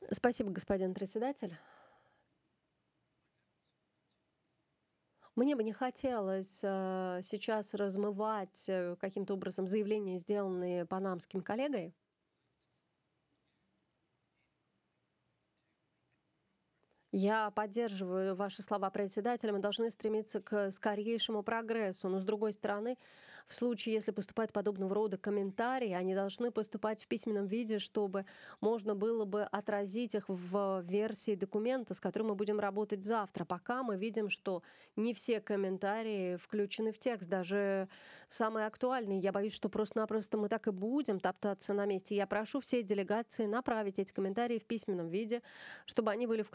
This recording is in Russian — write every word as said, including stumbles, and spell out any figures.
Спасибо, господин председатель. Мне бы не хотелось э, сейчас размывать э, каким-то образом заявления, сделанные панамским коллегой. Я поддерживаю ваши слова председателя. Мы должны стремиться к скорейшему прогрессу. Но, с другой стороны, в случае, если поступают подобного рода комментарии, они должны поступать в письменном виде, чтобы можно было бы отразить их в версии документа, с которым мы будем работать завтра. Пока мы видим, что не все комментарии включены в текст, даже самые актуальные. Я боюсь, что просто-напросто мы так и будем топтаться на месте. Я прошу все делегации направить эти комментарии в письменном виде, чтобы они были включены